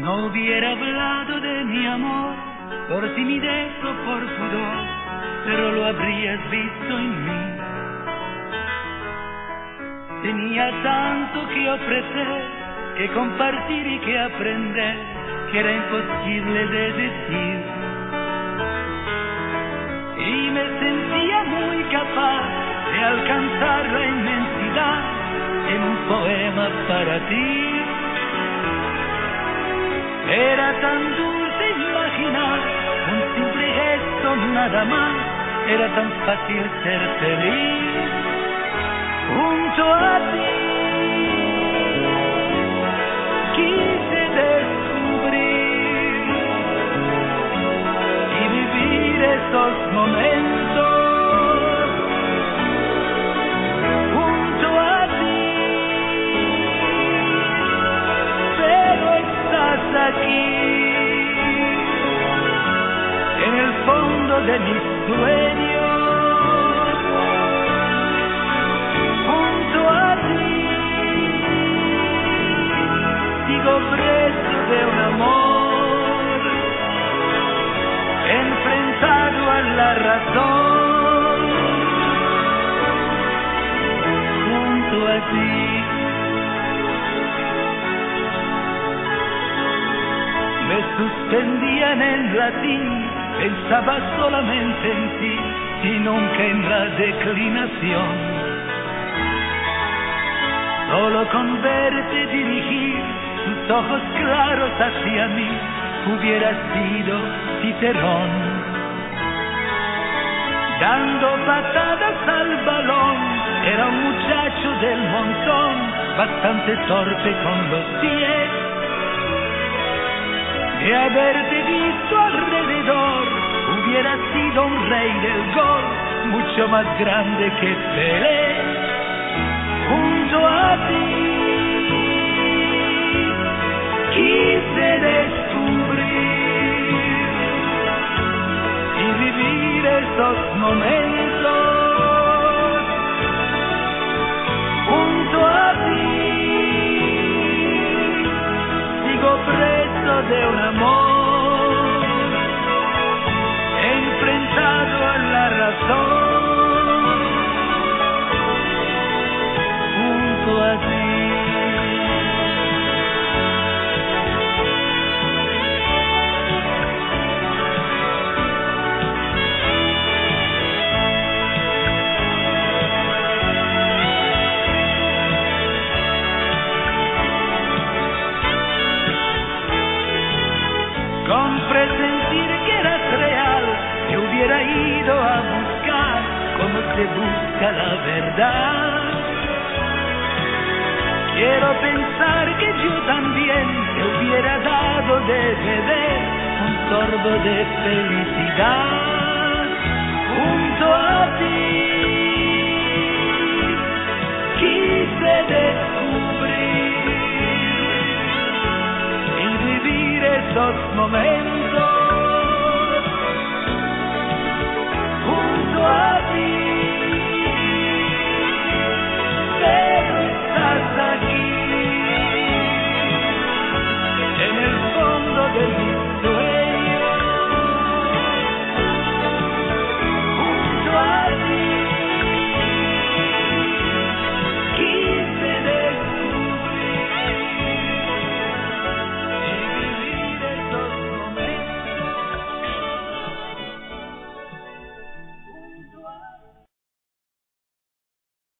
no hubiera hablado de mi amor por timidez o por pudor, pero lo habrías visto en mí. Tenía tanto que ofrecer, que compartir y que aprender, que era imposible de decir. Y me sentía muy capaz de alcanzar la inmensidad en un poema para ti. Era tan dulce imaginar un simple gesto nada más, era tan fácil ser feliz junto a ti. Quise descubrir y vivir esos momentos junto a ti, pero estás aquí en el fondo de mis sueños, junto a ti. Sigo preso de un amor, enfrentado a la razón, junto a ti. Me suspendía en el latín, pensaba solamente en ti y nunca en la declinación. Solo con verte dirigir tus ojos claros hacia mí, hubiera sido Cicerón. Dando patadas al balón, era un muchacho del montón, bastante torpe con los pies. De haberte visto alrededor, hubiera sido un rey del gol, mucho más grande que Pelé. Junto a ti quise descubrir y vivir esos momentos junto a ti. Sigo preso de un amor, enfrentado a la razón, junto a ti. Con presentir que eras real, te hubiera ido a buscar como se busca la verdad. Quiero pensar que yo también te hubiera dado de beber un sorbo de felicidad junto a ti.